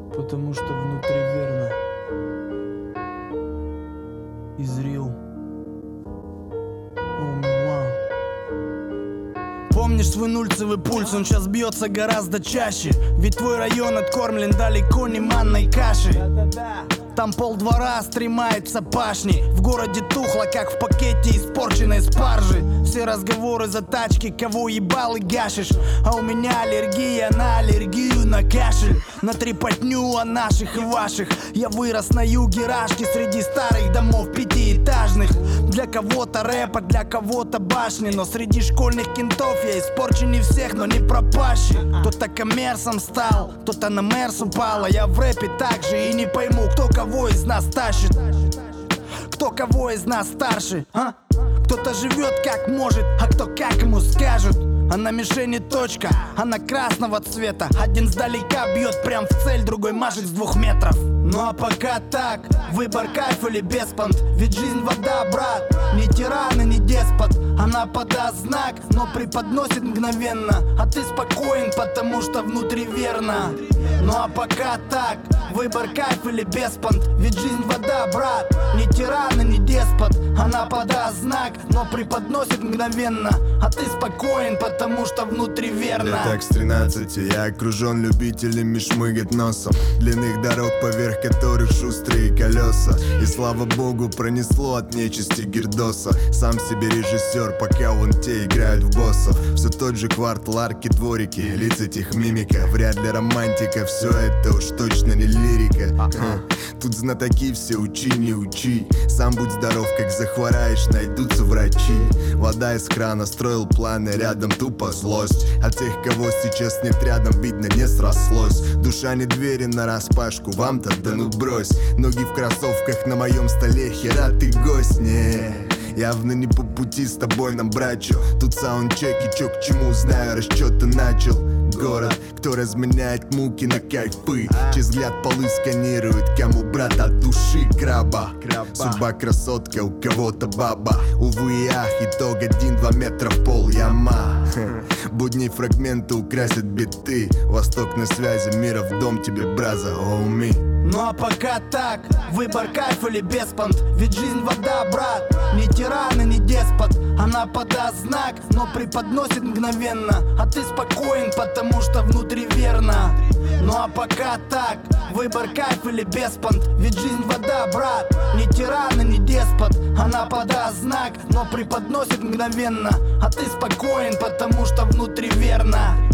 Потому что внутри верно и зрел. Помнишь свой нульцевый пульс, он сейчас бьется гораздо чаще. Ведь твой район откормлен далеко не манной кашей. Там полдвора стремается пашни. В городе тухло, как в пакете испорченной спаржи. Все разговоры за тачки, кого ебал и гашишь. А у меня аллергия на аллергию, на кашель. На трепотню о наших и ваших. Я вырос на юге Рашки, среди старых домов пятиэтажных. Для кого-то рэпа, для кого-то башни. Но среди школьных кентов я испорченней всех, но не пропащий. Кто-то коммерсом стал, кто-то на Мерс упал. А я в рэпе так же и не пойму, кто кого из нас тащит, кто кого из нас старше, а? Кто-то живет как может, а кто как ему скажут. А на мишени точка, она красного цвета. Один сдалека бьет прям в цель, другой машет с 2 метров. Ну а пока так, выбор кайф или беспонт. Ведь жизнь вода, брат, не тиран и не деспот. Она подаст знак, но преподносит мгновенно. А ты спокоен, потому что внутри верно. Ну а пока так, выбор кайф или беспонт. Ведь жизнь вода, брат, не тиран и не деспот. Она подаст знак, но преподносит мгновенно. А ты спокоен, потому что внутри верно. Лет так с 13 я окружен любителями шмыгать носом. Длинных дорог, поверх которых шустрые колеса. И слава богу, пронесло от нечисти гирдоса. Сам себе режиссер, пока вон те играют в боссов. Все тот же квартал, арки, дворики, лица тех мимика. Вряд ли романтика, все это уж точно не лирика. Тут знатоки все, учи, не учи. Сам будь здоров, как захвораешь, найдутся врачи. Вода из крана, строил планы, рядом тупо злость. А тех, кого сейчас нет рядом, видно, не срослось. Душа не двери нараспашку, вам-то да ну брось. Ноги в кроссовках на моем столе, хера ты гость, не. Явно не по пути с тобой нам, брачо. Тут саундчек и чё к чему, знаю, расчёты начал. Город, кто разменяет муки на кайфы. Чей взгляд полы сканирует, кому брат от души краба. Судьба красотка, у кого-то баба. Увы и ах, итог 1-2 метра в пол яма. Будни фрагменты украсят биты. Восток на связи, мира в дом тебе, браза, оуми. Ну а пока так, выбор кайф или беспонт. Ведь жизнь вода, брат, не тиран и не деспот. Она подаст знак, но преподносит мгновенно. А ты спокоен, потому что внутри верно. Ну а пока так, выбор кайф или беспонт. Ведь жизнь вода, брат, не тиран и не деспот. Она подаст знак, но преподносит мгновенно. А ты спокоен, потому что внутри верно.